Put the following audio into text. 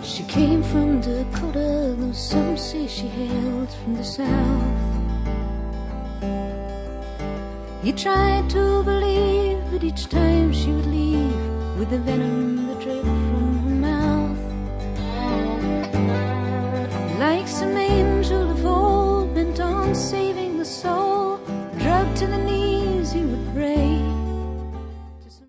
She came from Dakota, though some say she hailed from the south. He tried to believe, but each time she would leave with the venom that dripped from her mouth. Like some angel of old, bent on saving the soul, drugged to the knee